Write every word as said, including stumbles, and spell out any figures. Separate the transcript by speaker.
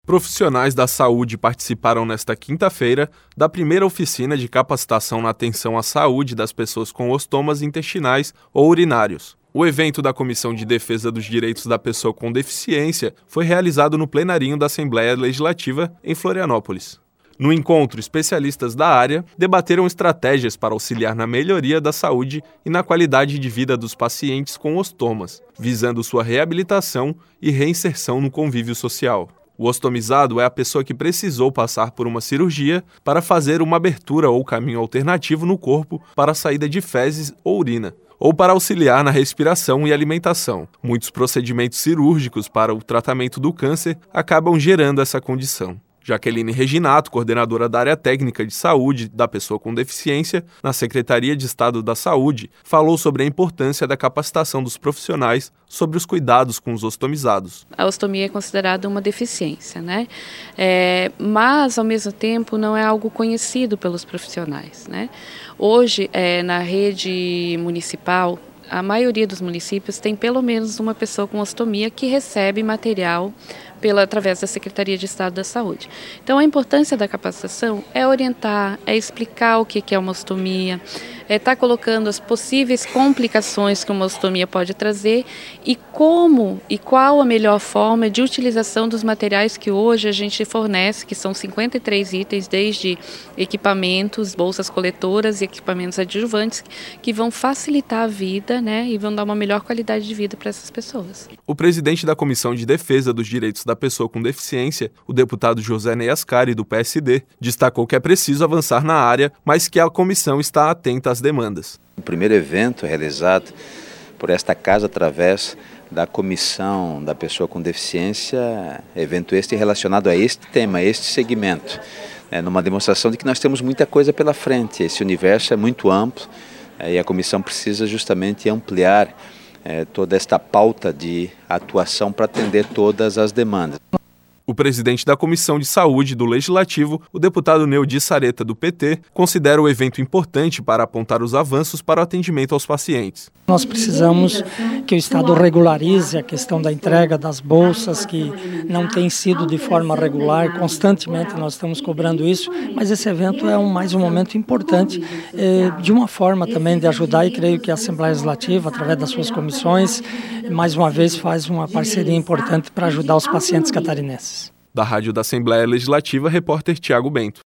Speaker 1: Profissionais da saúde participaram nesta quinta-feira da primeira oficina de capacitação na atenção à saúde das pessoas com ostomas intestinais ou urinários. O evento da Comissão de Defesa dos Direitos da Pessoa com Deficiência foi realizado no plenarinho da Assembleia Legislativa em Florianópolis. No encontro, especialistas da área debateram estratégias para auxiliar na melhoria da saúde e na qualidade de vida dos pacientes com ostomas, visando sua reabilitação e reinserção no convívio social. O ostomizado é a pessoa que precisou passar por uma cirurgia para fazer uma abertura ou caminho alternativo no corpo para a saída de fezes ou urina, ou para auxiliar na respiração e alimentação. Muitos procedimentos cirúrgicos para o tratamento do câncer acabam gerando essa condição. Jaqueline Reginato, coordenadora da área técnica de saúde da pessoa com deficiência na Secretaria de Estado da Saúde, falou sobre a importância da capacitação dos profissionais sobre os cuidados com os ostomizados.
Speaker 2: A ostomia é considerada uma deficiência, né? É, mas, ao mesmo tempo, não é algo conhecido pelos profissionais, né? Hoje, é, na rede municipal, a maioria dos municípios tem pelo menos uma pessoa com ostomia que recebe material pela, através da Secretaria de Estado da Saúde. Então, a importância da capacitação é orientar, é explicar o que é uma ostomia, é estar colocando as possíveis complicações que uma ostomia pode trazer e como e qual a melhor forma de utilização dos materiais que hoje a gente fornece, que são cinquenta e três itens, desde equipamentos, bolsas coletoras e equipamentos adjuvantes, que vão facilitar a vida, né, e vão dar uma melhor qualidade de vida para essas pessoas.
Speaker 1: O presidente da Comissão de Defesa dos Direitos da Pessoa com Deficiência, o deputado José Ney Ascari, do P S D, destacou que é preciso avançar na área, mas que a comissão está atenta às demandas.
Speaker 3: O primeiro evento realizado por esta casa através da Comissão da Pessoa com Deficiência, evento este relacionado a este tema, a este segmento, é, numa demonstração de que nós temos muita coisa pela frente, esse universo é muito amplo é, e a comissão precisa justamente ampliar é, toda esta pauta de atuação para atender todas as demandas.
Speaker 1: O presidente da Comissão de Saúde do Legislativo, o deputado Neudi Sareta, do P T, considera o evento importante para apontar os avanços para o atendimento aos pacientes.
Speaker 4: Nós precisamos que o Estado regularize a questão da entrega das bolsas, que não tem sido de forma regular, constantemente nós estamos cobrando isso, mas esse evento é um, mais um momento importante, eh, de uma forma também de ajudar, e creio que a Assembleia Legislativa, através das suas comissões, mais uma vez faz uma parceria importante para ajudar os pacientes catarinenses.
Speaker 1: Da Rádio da Assembleia Legislativa, repórter Tiago Bento.